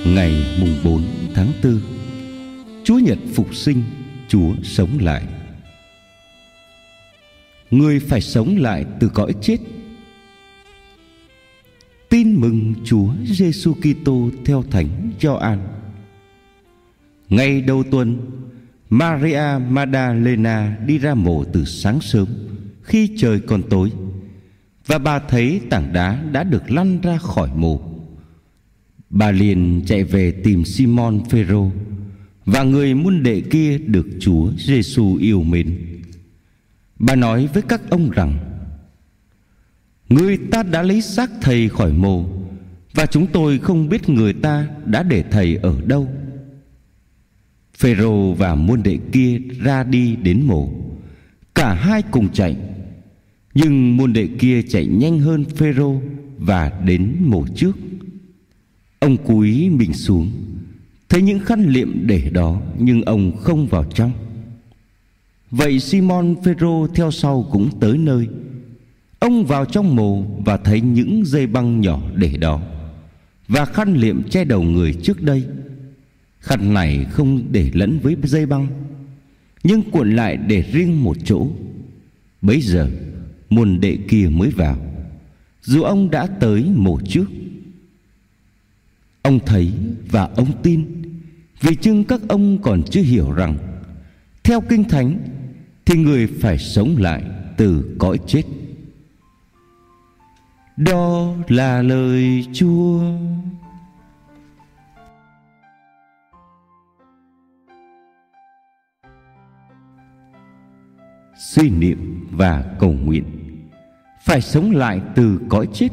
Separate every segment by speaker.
Speaker 1: Ngày mùng 4 tháng 4, Chúa Nhật phục sinh, Chúa sống lại. Người phải sống lại từ cõi chết. Tin mừng Chúa Giêsu Kitô theo Thánh Gioan. Ngày đầu tuần, Maria Magdalena đi ra mộ từ sáng sớm khi trời còn tối, và bà thấy tảng đá đã được lăn ra khỏi mộ. Bà liền chạy về tìm Simon Phêrô và người môn đệ kia được Chúa Giêsu yêu mến. Bà nói với các ông rằng: người ta đã lấy xác thầy khỏi mộ, và chúng tôi không biết người ta đã để thầy ở đâu. Phêrô và môn đệ kia ra đi đến mộ, cả hai cùng chạy. Nhưng môn đệ kia chạy nhanh hơn Phêrô và đến mộ trước. Ông cúi mình xuống, thấy những khăn liệm để đó, nhưng ông không vào trong. Vậy Simon Phêrô theo sau cũng tới nơi. Ông vào trong mộ và thấy những dây băng nhỏ để đó, và khăn liệm che đầu người trước đây. Khăn này không để lẫn với dây băng, nhưng cuộn lại để riêng một chỗ. Bấy giờ môn đệ kia mới vào, dù ông đã tới mộ trước. Ông thấy và ông tin, vì chừng các ông còn chưa hiểu rằng theo Kinh Thánh thì người phải sống lại từ cõi chết. Đó là lời Chúa. Suy niệm và cầu nguyện. Phải sống lại từ cõi chết.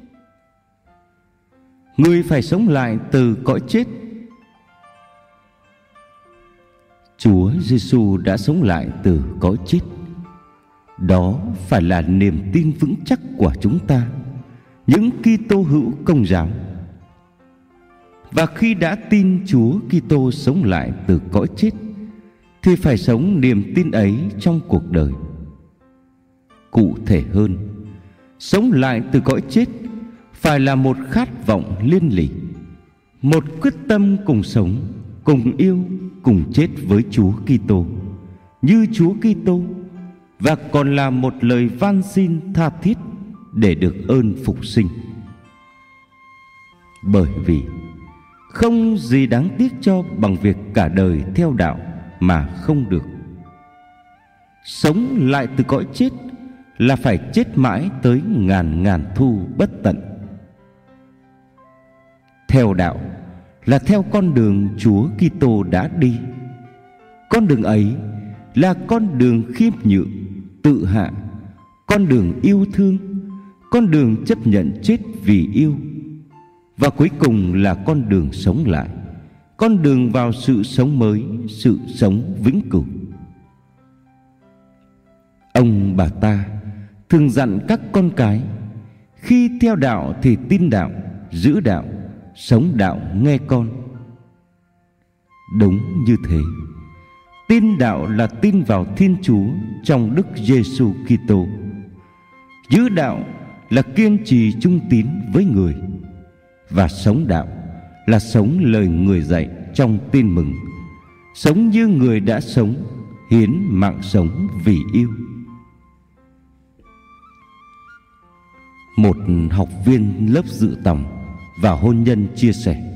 Speaker 1: Người phải sống lại từ cõi chết. Chúa Giêsu đã sống lại từ cõi chết. Đó phải là niềm tin vững chắc của chúng ta, những Kitô hữu Công giáo. Và khi đã tin Chúa Kitô sống lại từ cõi chết, thì phải sống niềm tin ấy trong cuộc đời. Cụ thể hơn, sống lại từ cõi chết phải là một khát vọng liên lỉ, một quyết tâm cùng sống, cùng yêu, cùng chết với Chúa Kitô, như Chúa Kitô, và còn là một lời van xin tha thiết để được ơn phục sinh. Bởi vì không gì đáng tiếc cho bằng việc cả đời theo đạo mà không được. Sống lại từ cõi chết là phải chết mãi tới ngàn ngàn thu bất tận. Theo đạo là theo con đường Chúa Kitô đã đi. Con đường ấy là con đường khiêm nhượng, tự hạ, con đường yêu thương, con đường chấp nhận chết vì yêu, và cuối cùng là con đường sống lại, con đường vào sự sống mới, sự sống vĩnh cửu. Ông bà ta thường dặn các con cái: khi theo đạo thì tin đạo, giữ đạo, sống đạo nghe con. Đúng như thế, tin đạo là tin vào Thiên Chúa trong Đức Giêsu Kitô. Giữ đạo là kiên trì trung tín với người, và sống đạo là sống lời người dạy trong tin mừng, sống như người đã sống, hiến mạng sống vì yêu. Một học viên lớp dự tòng và hôn nhân chia sẻ: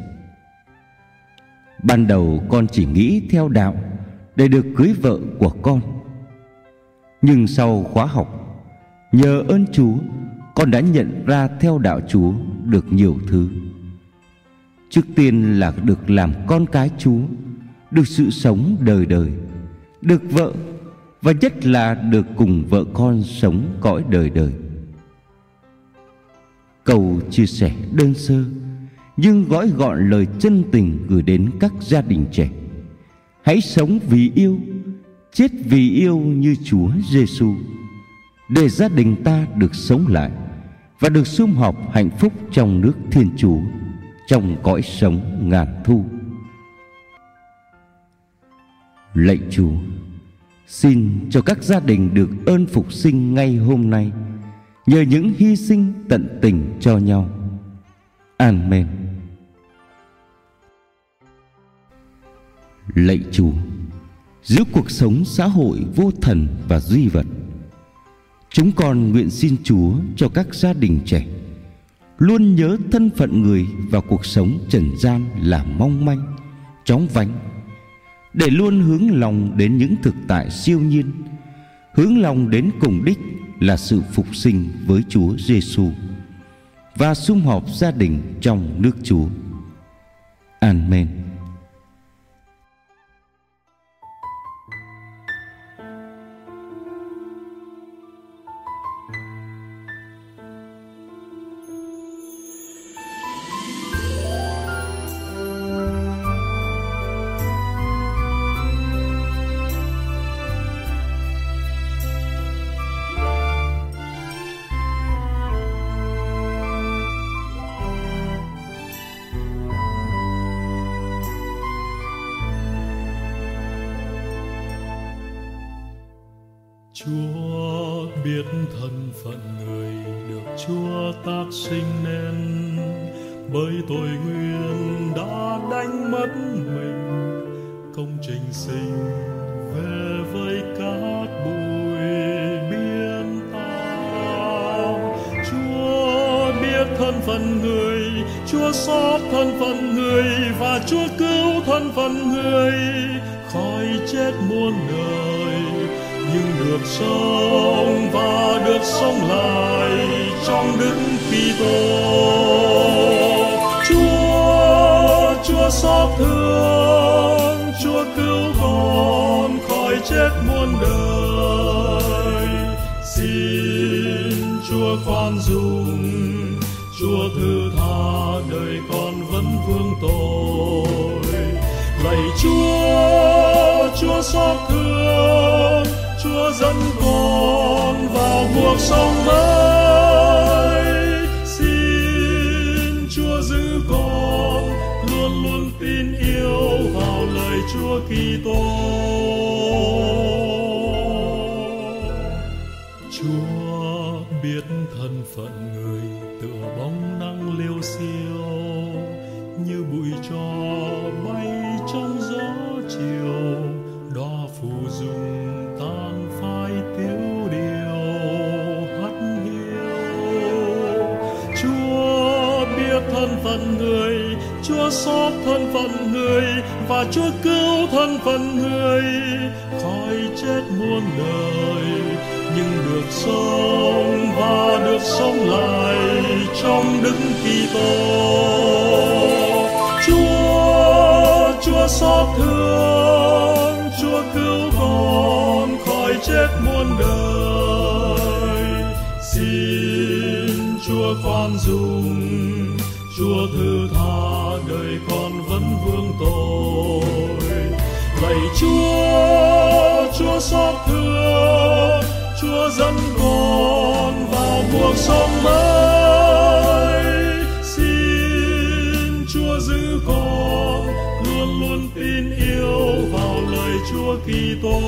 Speaker 1: ban đầu con chỉ nghĩ theo đạo để được cưới vợ của con, nhưng sau khóa học, nhờ ơn Chúa, con đã nhận ra theo đạo Chúa được nhiều thứ. Trước tiên là được làm con cái Chúa, được sự sống đời đời, được vợ, và nhất là được cùng vợ con sống cõi đời đời. Câu chia sẻ đơn sơ nhưng gói gọn lời chân tình gửi đến các gia đình trẻ: hãy sống vì yêu, chết vì yêu như Chúa Giêsu, để gia đình ta được sống lại và được sum họp hạnh phúc trong nước Thiên Chúa, trong cõi sống ngàn thu. Lạy Chúa, xin cho các gia đình được ơn phục sinh ngay hôm nay, nhờ những hy sinh tận tình cho nhau. Amen. Lạy Chúa, giữa cuộc sống xã hội vô thần và duy vật, chúng con nguyện xin Chúa cho các gia đình trẻ luôn nhớ thân phận người và cuộc sống trần gian là mong manh, chóng vánh, để luôn hướng lòng đến những thực tại siêu nhiên, hướng lòng đến cùng đích là sự phục sinh với Chúa Giêsu và sum họp gia đình trong nước Chúa. Amen.
Speaker 2: Chúa biết thân phận người được Chúa tác sinh nên, bởi tội nguyên đã đánh mất mình, công trình sinh về với cát bụi biển tao. Chúa biết thân phận người, Chúa xót thân phận người, và Chúa cứu thân phận người khỏi chết muôn đời, nhưng được sống và được sống lại trong Đức Kitô. Chúa xót thương, Chúa cứu con khỏi chết muôn đời. Xin Chúa khoan dung, Chúa thứ tha đời con vẫn vương tội. Lạy Chúa xót thương, Chúa dẫn con vào cuộc sống mới. Xin Chúa giữ con luôn luôn tin yêu vào lời Chúa Kitô. Chúa biết thân phận người tựa bóng nắng liêu xiêu, như bụi tro bay trong gió chiều, đóa phù dung tan phai tiêu điều hắt hiu. Chúa biết thân phận người, Chúa xót thân phận người, và Chúa cứu thân phận người khỏi chết muôn đời, nhưng được sống và được sống lại trong Đức Kitô. Chúa xót thương, Chúa cứu con khỏi chết muôn đời. Xin Chúa khoan dung, Chúa thứ tha đời con vẫn vương tội. Lạy Chúa xót thương, Chúa dẫn con vào cuộc sống mới. Xin Chúa giữ con luôn luôn tin yêu vào lời Chúa Kitô.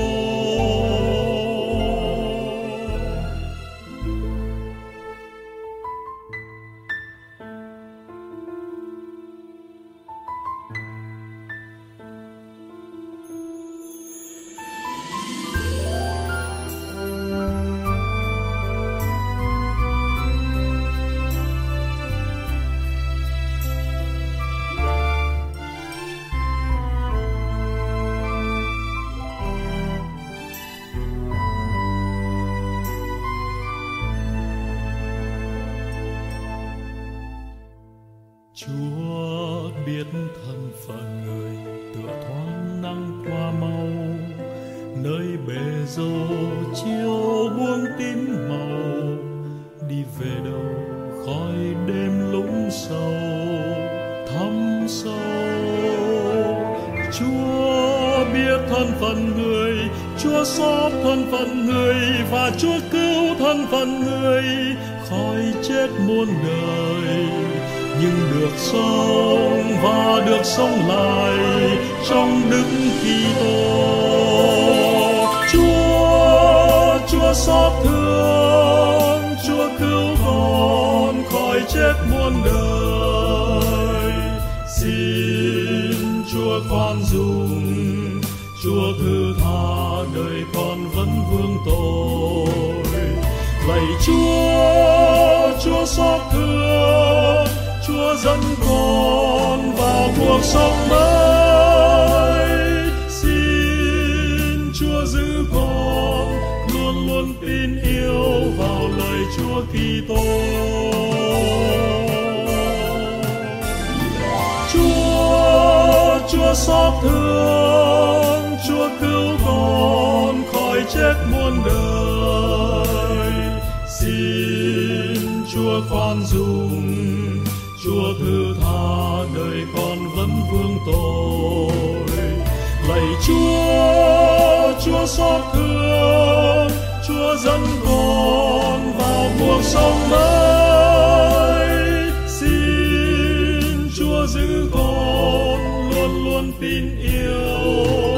Speaker 2: Chúa biết thân phận người tựa thoáng nắng qua mau, nơi bể dâu chiều buông tím màu, đi về đâu khỏi đêm lũng sâu thăm sâu. Chúa biết thân phận người, Chúa xót thân phận người, và Chúa cứu thân phận người khỏi chết muôn đời, nhưng được sống và được sống lại trong Đức Kitô. Chúa xót thương, Chúa cứu con khỏi chết muôn đời. Xin Chúa Chúa khoan dung, Chúa thứ tha, đời con vẫn vương tội. Lạy Chúa xót thương, Chúa dẫn con vào cuộc sống mới. Xin Chúa giữ con luôn luôn tin yêu vào lời Chúa Kitô. Chúa xót thương, Chúa cứu con khỏi chết muôn đời. Xin Chúa khoan dung, Chúa thứ tha, đời con vẫn vương tội. Lạy Chúa xót thương, Chúa dẫn con vào cuộc sống mới. Xin Chúa giữ con luôn luôn tin yêu